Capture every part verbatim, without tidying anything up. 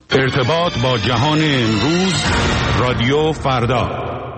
ارتباط با جهان امروز، رادیو فردا.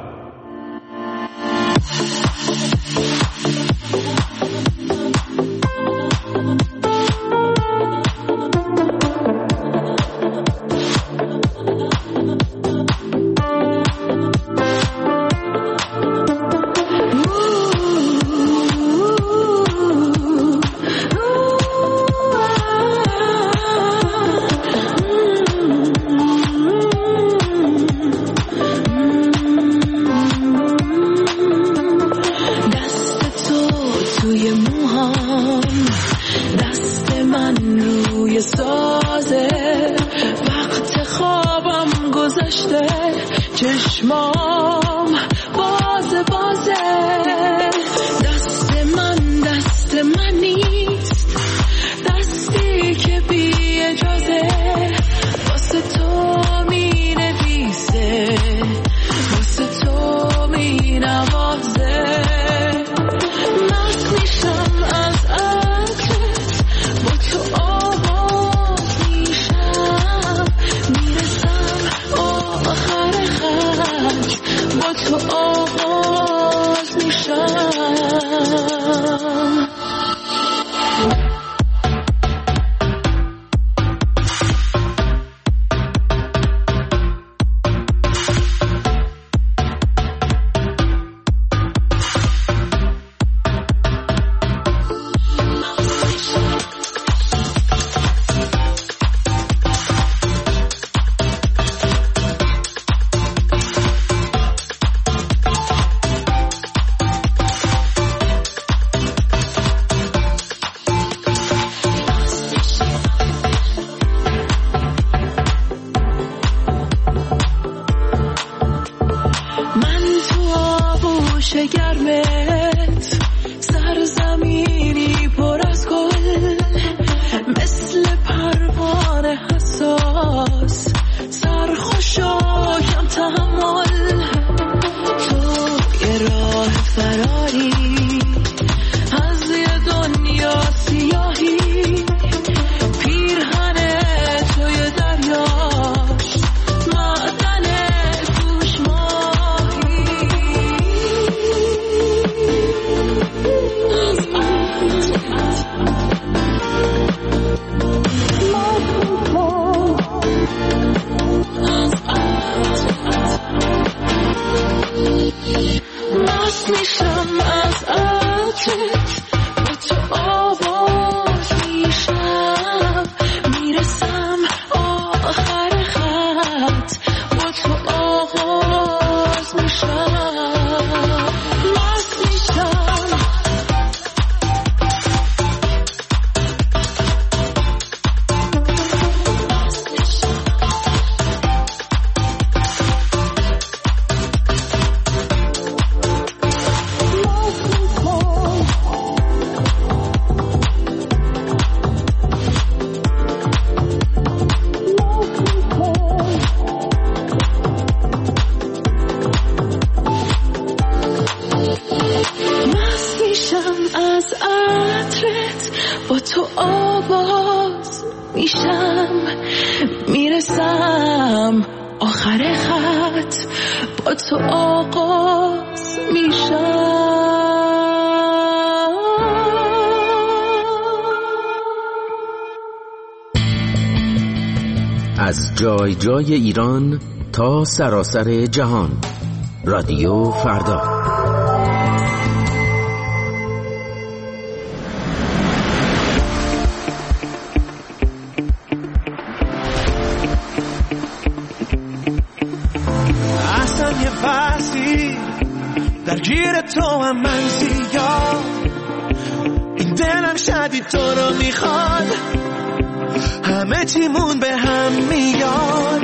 از جای جای ایران تا سراسر جهان، رادیو فردا. احسن یه فصلی درگیر تو هم من زیاد، این دلم شدید تو رو میخواد، همه چیمون به هم میاد.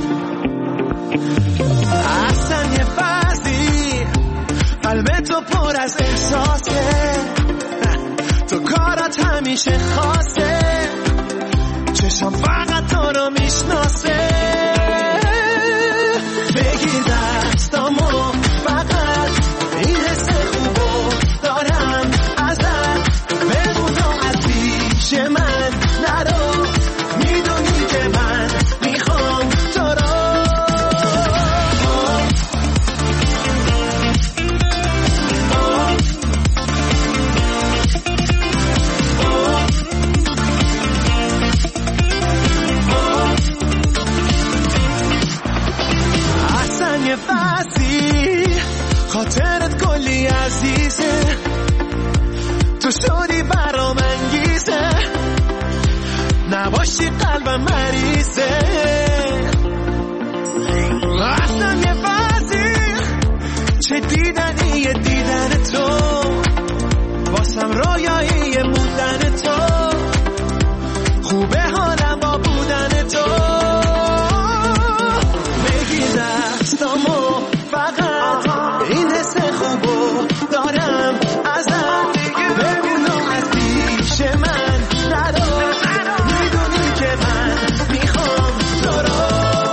اصلا یه فصلی قلب تو پر از احساسه، تو کارات همیشه خاصه، چشم فقط تو رو میشناسه. بگیر دستامو فقط این حس خوبو دارم ازت، بمون و از پیش من نرو، میدونی که من میخوام مریضه اصلا یه وضعی چه دیدنی دیدن تو واسم رویایی موندن تو خوبه حالم با بودن تو بگیر دستامو فقط این حس خوبو دارم ازم بگونم از پیش من ندار میدونی که من میخوام تو رو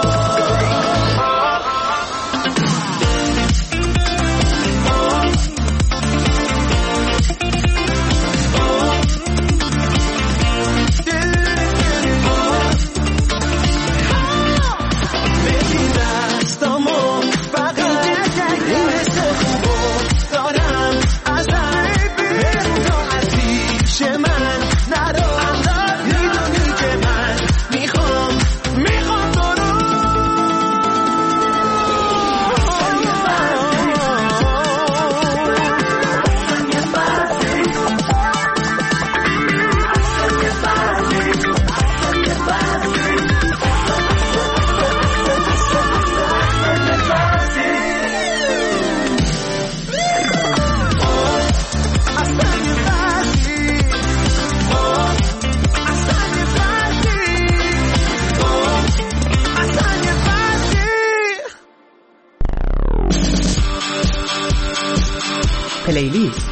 پلیلیست.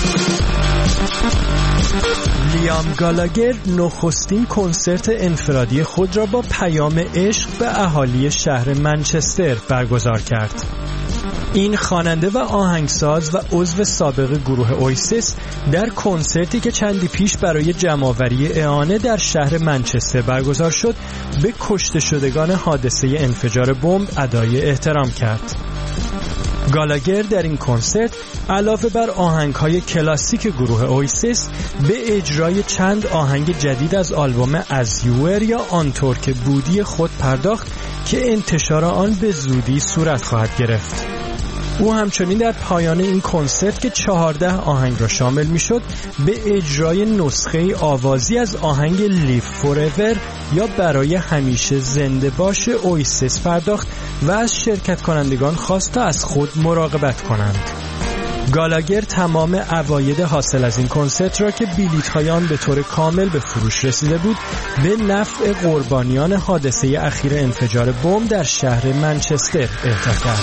لیام گالاگر نخستین کنسرت انفرادی خود را با پیام عشق به اهالی شهر منچستر برگزار کرد. این خواننده و آهنگساز و عضو سابق گروه اویسیس در کنسرتی که چندی پیش برای جمع‌آوری اعانه در شهر منچستر برگزار شد به کشته شدگان حادثه انفجار بمب ادای احترام کرد. گالاگر در این کنسرت علاوه بر آهنگ‌های کلاسیک گروه اویسیس به اجرای چند آهنگ جدید از آلبوم از یوور یا آنطور که بودی خود پرداخت که انتشار آن به زودی صورت خواهد گرفت. او همچنین در پایان این کنسرت که چهارده آهنگ را شامل می‌شد به اجرای نسخه آوازی از آهنگ لیو فوراور یا برای همیشه زنده باش اویسیس پرداخت و از شرکت کنندگان خواست تا از خود مراقبت کنند. گالاگر تمام عواید حاصل از این کنسرت را که بلیط‌های آن به طور کامل به فروش رسیده بود به نفع قربانیان حادثه اخیر انفجار بمب در شهر منچستر اهدا کرد.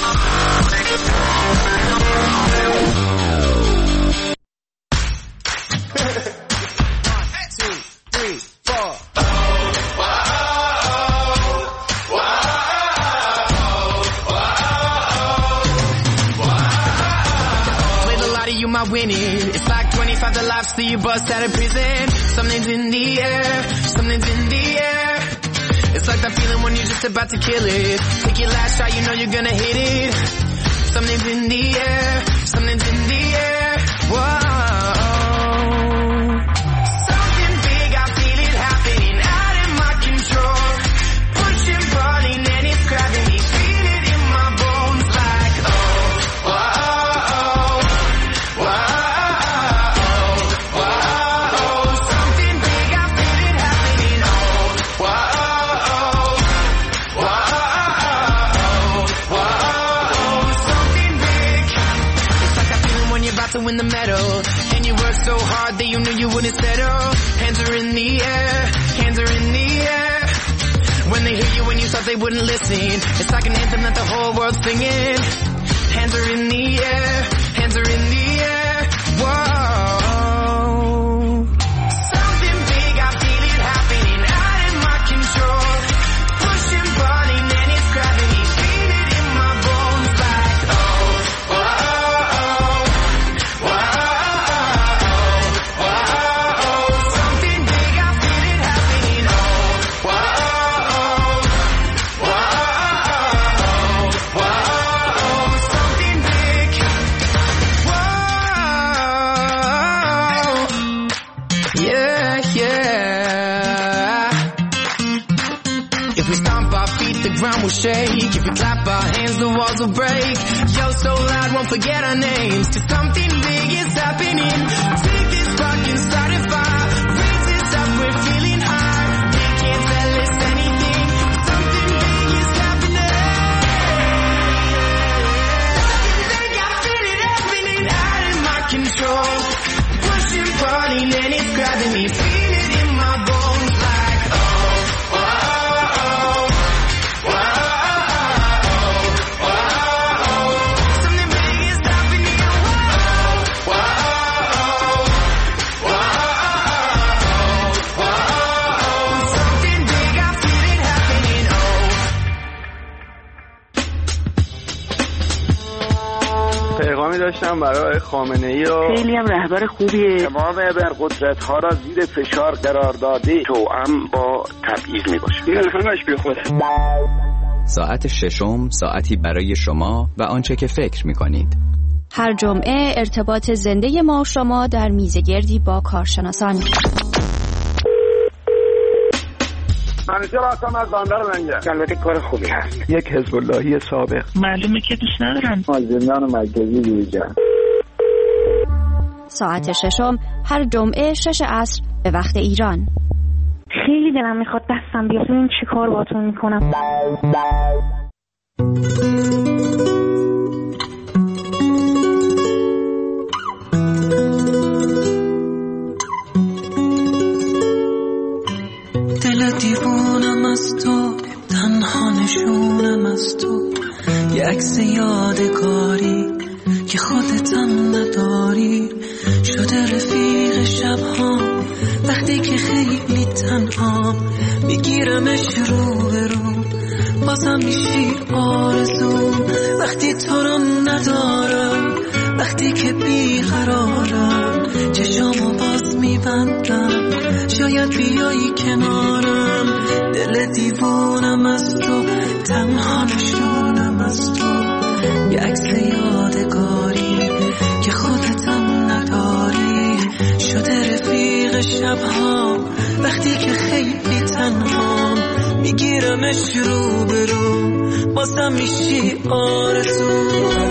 Winning. It's like twenty-five to life, see you bust out of prison. Something's in the air, something's in the air. It's like that feeling when you're just about to kill it. Take your last shot, you know you're gonna hit it. Something's in the air, something's in the air. Whoa. Something big, I feel it happening out of my control. Pushing, pulling, and it's grabbing me. Feel it in my bones like oh, whoa. To win the medal, and you work so hard that you knew you wouldn't settle. Hands are in the air, hands are in the air. When they hear you when you thought they wouldn't listen, it's like an anthem that the whole world's singing. Hands are in the air, hands are in the air. Whoa. Something big, I feel it happening out of my control. Pushing, pulling, and it's grabbing me. Feel it in my bones like oh, whoa. Ground will shake. If we clap our hands, the walls will break. Yo, so loud, won't forget our names. Cause something big is happening. Take this rock and start a fire. Raise this up, we're feeling high. We can't tell this پیامی داشتم برای خامنه‌ای و خیلی هم رهبر خوبیه. تمام ابرقدرت‌ها را زیر فشار قرار داده، توأم با تبعیض میباشه. این همش بی خوده. ساعت ششم ساعتی برای شما و آنچه که فکر می‌کنید. هر جمعه ارتباط زنده ما و شما در میزگردی با کارشناسان. منیجر هستم از بندر منگه. البته کار خوبی هست. یک حزب اللهی سابق. معلومه که دوست ندارم. از زندان مرکزی بیرون. ساعت ششم هر جمعه شش عصر به وقت ایران. خیلی دلم میخواد دستم بیاد. این چی کار باتون میکنم؟ دل دیوونم از تو، تنها نشونم از تو، یه عکس یادگاری که خودتم نداری، شده رفیق شبها وقتی که خیلی تنها، میگیرمش رو به رو بازم میشی آرزو، وقتی تو رو ندارم، وقتی که بیقرارم، چشامو باز میبندم، شاید بیایی کنارم، دل دیوونم از تو، تنها نشونم از تو، یه عکس یادگاری که خودتم نداری، شده رفیق شبها وقتی که خیلی تنها، میگیرمش رو به رو بازم میشی آرزو.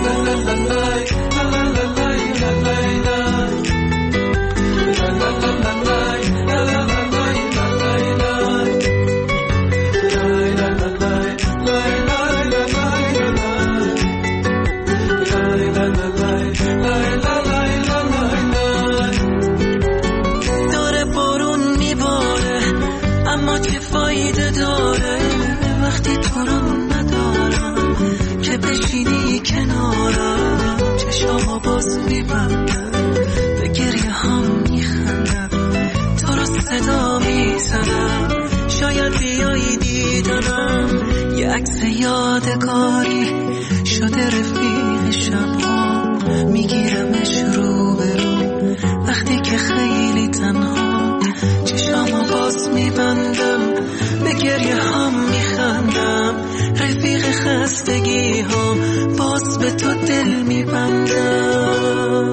داره بارون میباره اما چه فایده داره وقتی تو رو ندارم، که بشینی کنارم، چشامو باز میبندم، به گریه هم میخندم، تو رو صدا میزنم، شاید بیایی دیدنم، یه عکس یادگاری شده رفیق شبها، میگیرمش رو به رو وقتی که خیلی تنها، چشامو باز میبندم، به گریه هم میخندم، رفیق خستگی هم باز به تو دل میبندم.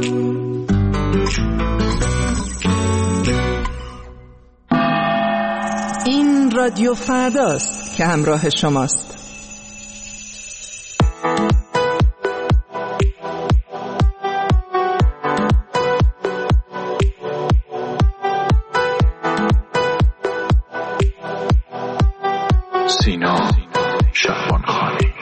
این رادیو فرداست که همراه شماست. سینا شعبانخانی.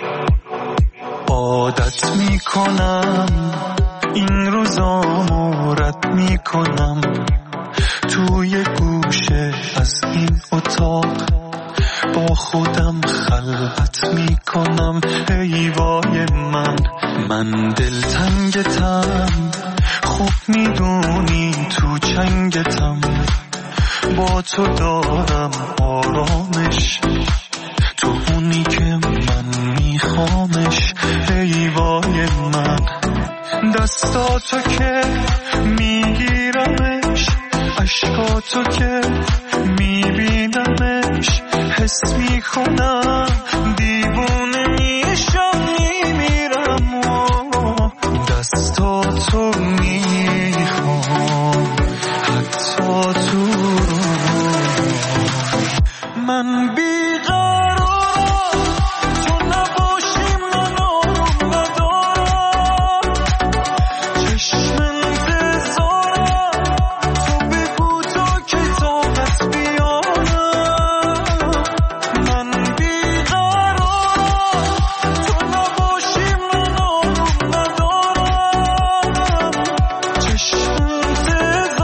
عادت میکنم این روزامو رد میکنم، توی گوشه از این اتاق با خودم خلوت میکنم، ای وای من من دلتنگتم، خوب میدونی تو چنگتم، با تو دارم آرامش، تو اونی که من میخوامش، ای وای من دستاتو که میگیرمش، عشقاتو که میبینمش، حس میکنم دیوونه میشم میمیرم، دستاتو میخوام حتی تو من بیقرارم، تو نباشی من آروم ندارم، چشم انتظارم، تو بگو تا که طاقت بیارم، من بیقرارم، تو نباشی من آروم ندارم، چشم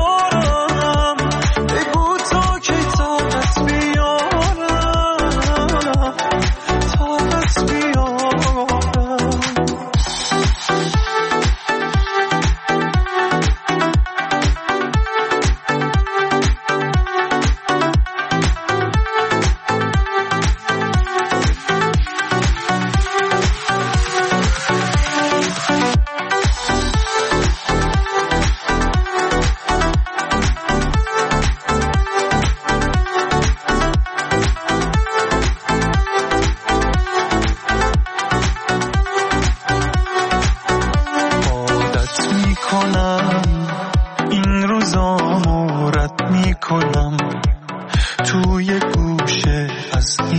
انتظارم، بگو تا که طاقت بیارم.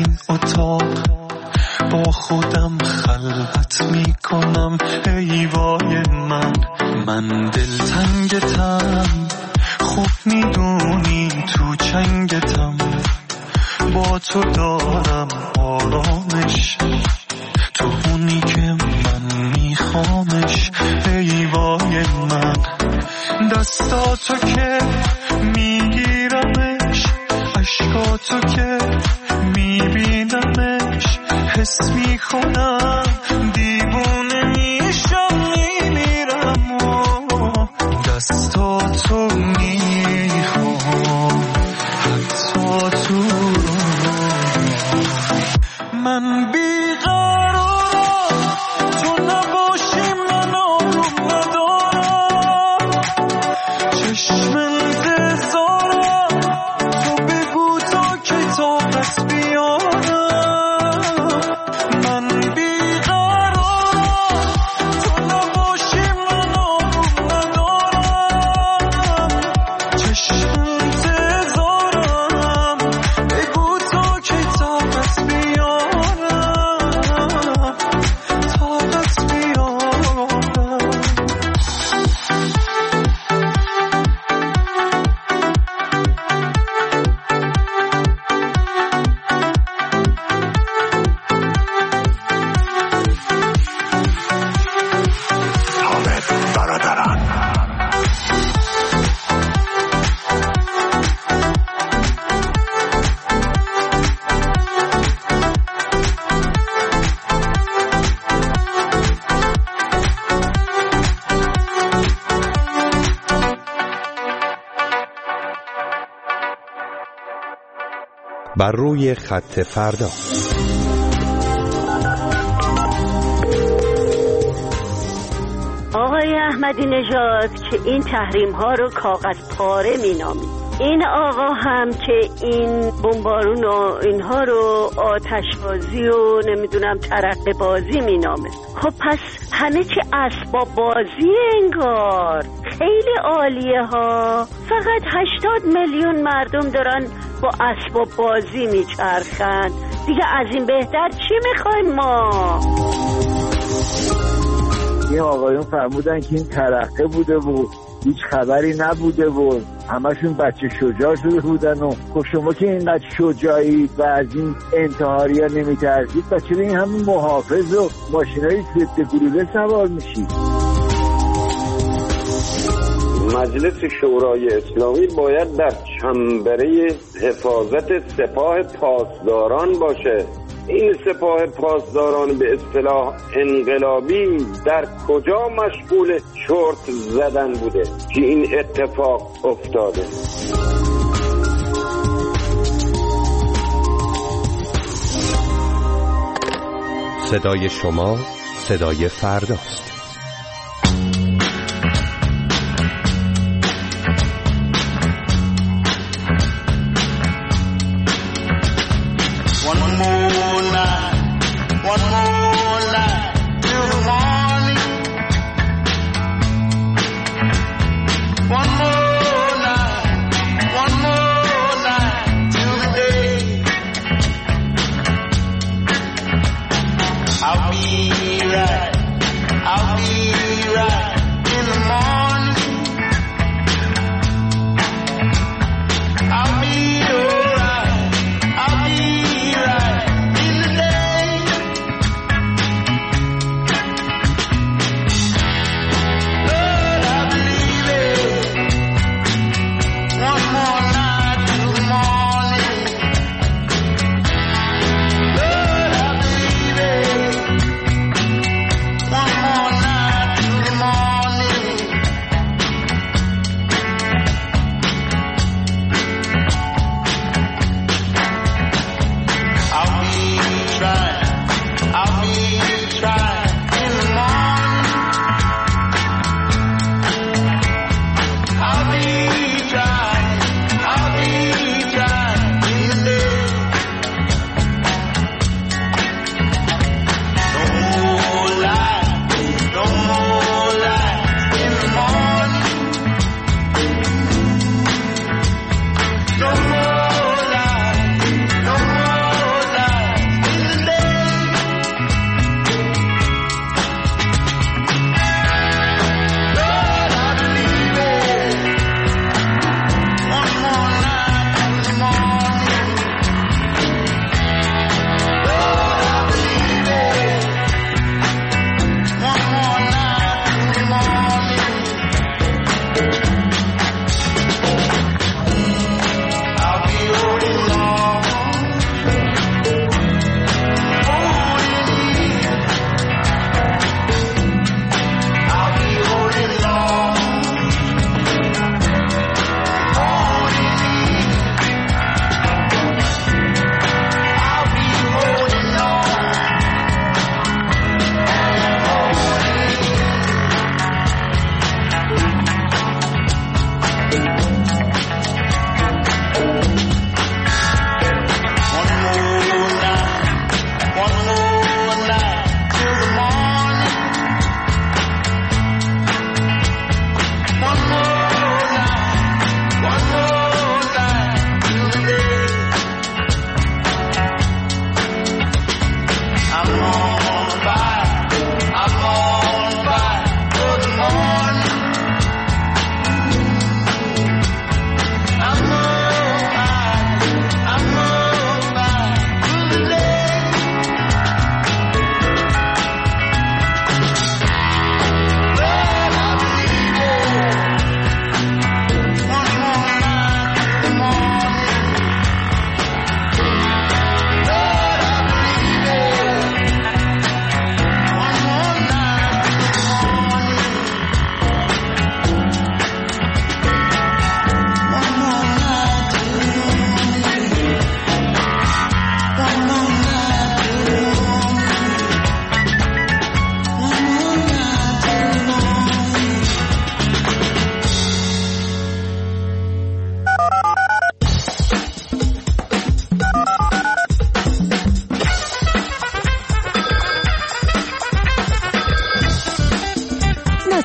اتاق با خودم خلوت میکنم. ای وای من من دلتنگتم، خوب میدونی تو چنگتم، با تو دارم آرامش، تو اونی که من میخوامش. ای وای من دستاتو که میگیرمش، عشقاتو که میبینمش، حس میکنم دیوونه میشم میمیرم و دستاتو میخوام حتی تو من بیقرارم، تو نباشی من آروم ندارم، چشم انتظارم، تو بگو تا که طاقت بیارم. من بیقرارم، تو نباشی من آروم ندارم، چشم انتظارم، بگو تا که طاقت بیارم، طاقت بیارم. بر روی خط فردا. آقای احمدی نژاد که این تحریم ها رو کاغذ پاره می نامید، این آقا هم که این بمبارون و اینها رو آتشبازی و نمیدونم ترقه بازی می نامه. خب پس همه چی اسباب بازی انگار. خیلی عالیه ها. فقط هشتاد میلیون مردم دارن با اسباب بازی میچرخن. دیگه از این بهتر چی میخوایم ما؟ این آقایون فرمودن که این ترقه بوده و هیچ خبری نبوده و همشون بچه شجاع شده بودن. و خب شما که اینقدر شجاعید و از این انتحاری ها نمیترسید، بچه به این همون محافظ و ماشینای ضد گلوله سوار میشید. مجلس شورای اسلامی باید در چنبره حفاظت سپاه پاسداران باشه. این سپاه پاسداران به اصطلاح انقلابی در کجا مشغول چرت زدن بوده که این اتفاق افتاده؟ صدای شما صدای فرداست. One more night to the morning.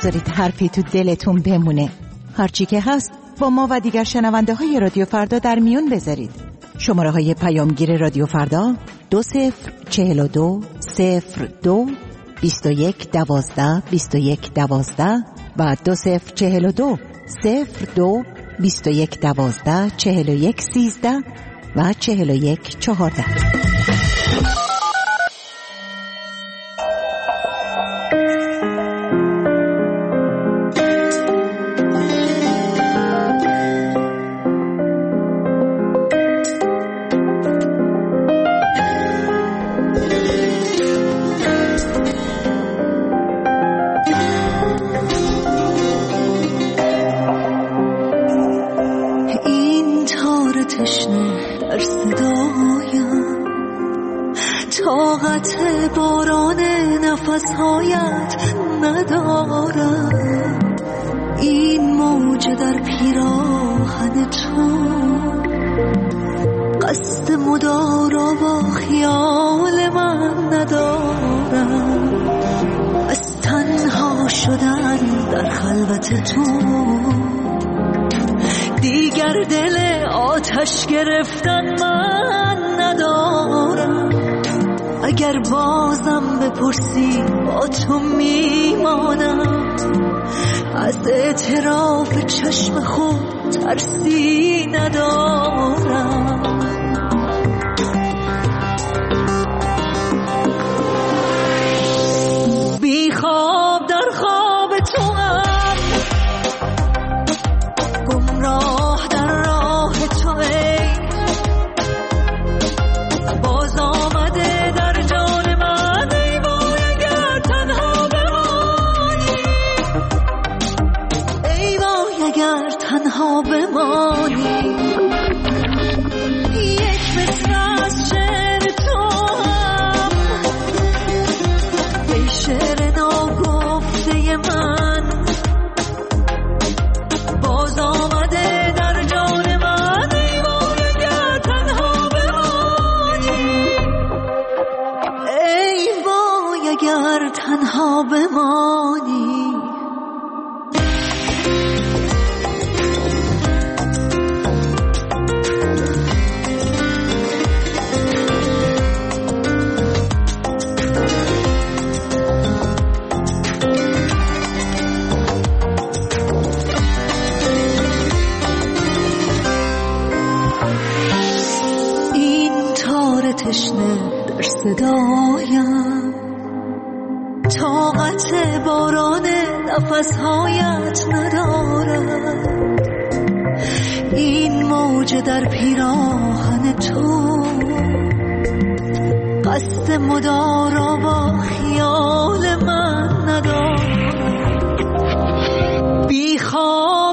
نذارید حرفی تو دلتون بمونه. هرچی که هست با ما و دیگر شنونده های رادیو فردا در میون بذارید. شماره های پیامگیر رادیو فردا دو صفر چهل و دو صفر دو بیست و یک دوازده بیست و یک دوازده و دو صفر چهل و دو صفر دو بیست و یک دوازده چهل و یک سیزده و چهل و یک چهارده. طاقت باران نفسهایت ندارم، این موج در پیراهن تو قصد مدارا با خیال من ندارم. از تنها شدن در خلوت تو دیگر دل آتش گرفتن من ندارم. اگر بازم بپرسی با تو میمانم، از اعتراف چشم خود ترسی ندارم. بی خواب در خواب تو هم، گمراه در راه تو ای باز آمده در جان من. ای وای اگر تنها بمانی، ای وای اگر تنها بمانی. یک مصرع از شعر تو هم، ای شعر ناگفته من باز آمده در جان من. ای وای اگر تنها بمانی، ای وای اگر تنها بمانی. تشنه در صدایم، طاقت باران نفسهایت ندارم. این موج در پیراهن تو قصد مدارا با خیال من ندارم. بی خواب